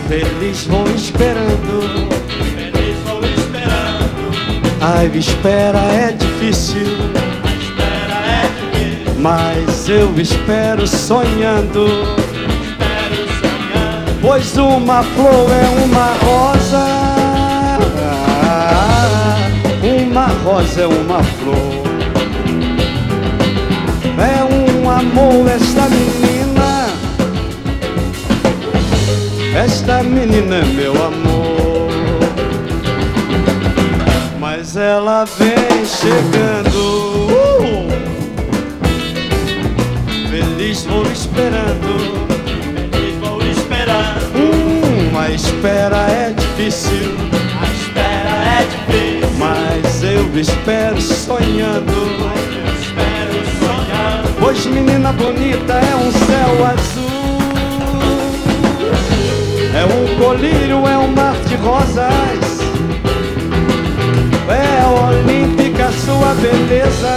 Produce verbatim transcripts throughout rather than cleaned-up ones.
Feliz vou esperando, feliz vou esperando. a espera é difícil, A espera é difícil, mas eu espero sonhando. espero sonhando. Pois uma flor é uma rosa, uma rosa é uma flor. É um amor esta menina, esta menina é meu amor. Mas ela vem chegando, uh! Feliz vou esperando. Feliz vou esperando. Hum, a espera é difícil, A espera é difícil, mas eu espero sonhando. mas eu espero sonhando. Pois menina bonita é um céu azul, é um colírio, é um mar de rosas, é olímpica sua beleza.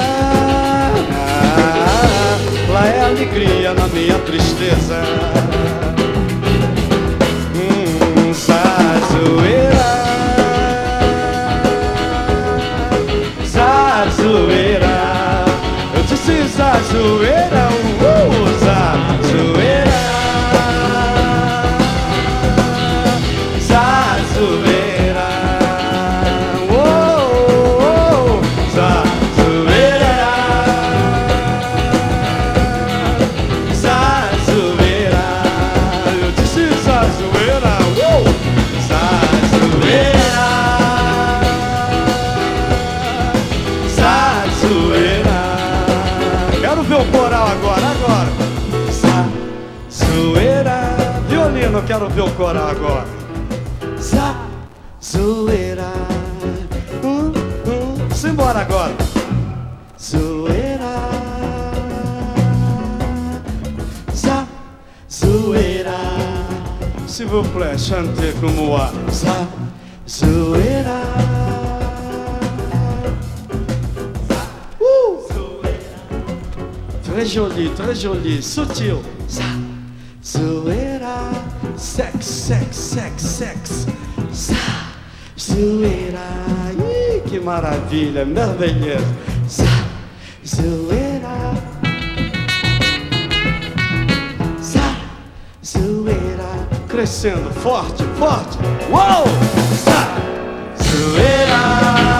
Ah, lá é alegria na minha tristeza. Hum, Zazueira, Zazueira, eu disse Zazueira, uh, Zazueira, Zazueira, oh, oh, Zazueira, Zazueira, eu disse Zazueira, uh, Zazueira, Zazueira. Quero ver o coral agora, agora. Zazueira, violino, quero ver o coral agora. Zazueira, hum, hum. Simbora agora. Zoeira, Zazueira, s'il vous plaît, chantez comme moi. Zazueira. Très joli, très joli, sutil. Zoeira, sex, sex, sex, sex. Zoeira, ih, que maravilha, maravilhoso. Zoeira, zoeira, crescendo, forte, forte. Uou! Zoeira.